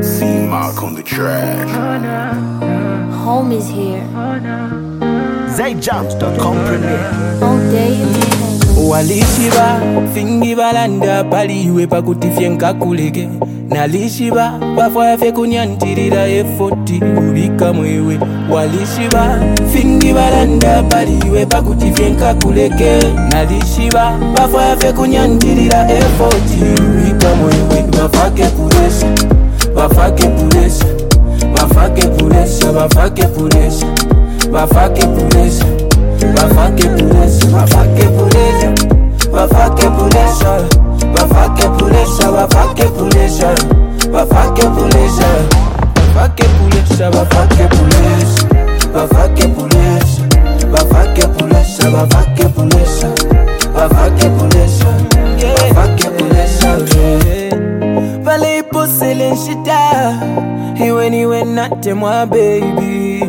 C-Mark on the track. Home is here. ZayJams.com premiere. All day entertainment. Walishiba, fingi balanda paliwe pakutifye nkakuleke. Nalishiba, pafwa fe kunyantirira efoti ubika mwewe. Walishiba, fingi balanda paliwe pakutifye nkakuleke. Nalishiba, pafwa fe kunyantirira efoti ubika mwewe. Bafake puresha, bafake puresha, bafake puresha, bafake puresha, bafake puresha. Bafake puresha, bafake puresha, bafake puresha, bafake puresha, bafake puresha, bafake puresha, bafake puresha, bafake puresha, bafake puresha, bafake puresha, bafake puresha, bafake puresha, bafake puresha. Vale iposele nshita, iwe nate mwa baby.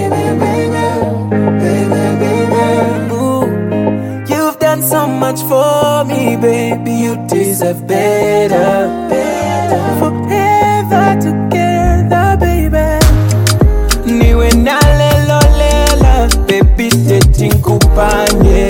You've done so much for me, baby. You deserve better. Forever together, baby. Niwe na lelo lela, baby. Dating kupanye.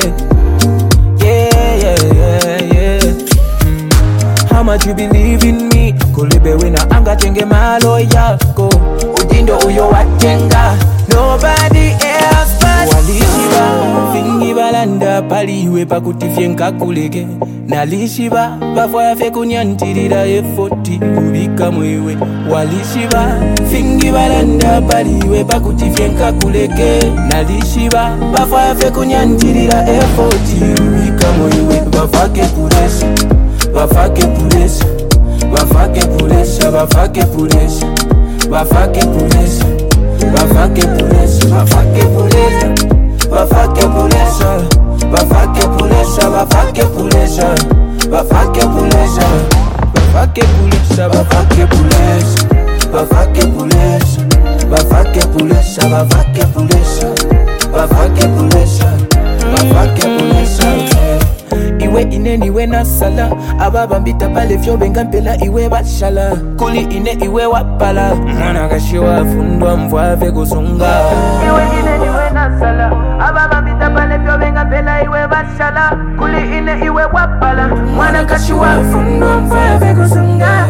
Yeah. How much you believe in me? Kulebe wina anga tenge malo yako. Udindo uyo watenga. Nobody else but Walishiba, fingi balanda paliwe pakutifye nkakuleke. Nalishiba, pafwa ya fe kunyantirira efoti ubika mwewe. Walishiba, fingi balanda paliwe pakutifye nkakuleke. Nalishiba, pafwa ya fe kunyantirira efoti ubika mwewe. Bafake puresha, bafake puresha, bafake puresha, bafake puresha, bafake puresha. Bafake puresha, bafake puresha, bafake puresha, bafake puresha, bafake puresha, bafake puresha, bafake puresha, bafake puresha, bafake puresha, bafake puresha, bafake puresha, bafake puresha, bafake puresha. Iwe ine niwe nasala, ababambita pale fyo benga mpela iwe bashala. Kuli ine iwe wapala, mwana kashiwa fundwa mvwave kusunga. Iwe ine niwe nasala, ababambita pale fyo benga mpela iwe bashala. Kuli ine iwe wapala, mwana kashiwa fundwa mvwave kusunga.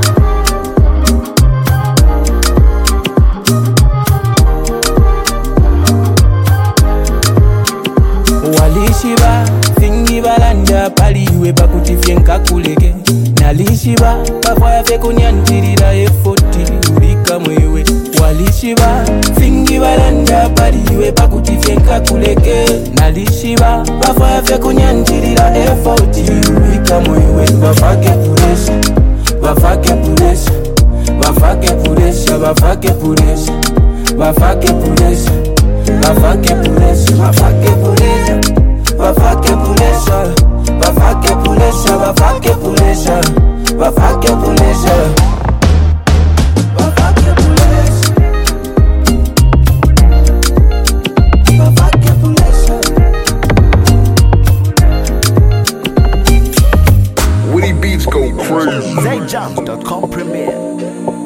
Walishiba, fingi balanda paliwe pakutifye nkakuleke. Nalishiba, pafwa ya fe kunyantirira efoti ubika mwewe. Walishiba, fingi balanda paliwe pakutifye nkakuleke. Nalishiba, pafwa ya fe kunyantirira efoti ubika mwewe. Bafake puresha, bafake puresha, bafake puresha, bafake puresha, bafake puresha, bafake puresha, bafake puresha, bafake puresha, bafake puresha, bafake puresha, bafake puresha, bafake puresha, bafake puresha. Woody Beats go crazy. ZayJams.com premiere.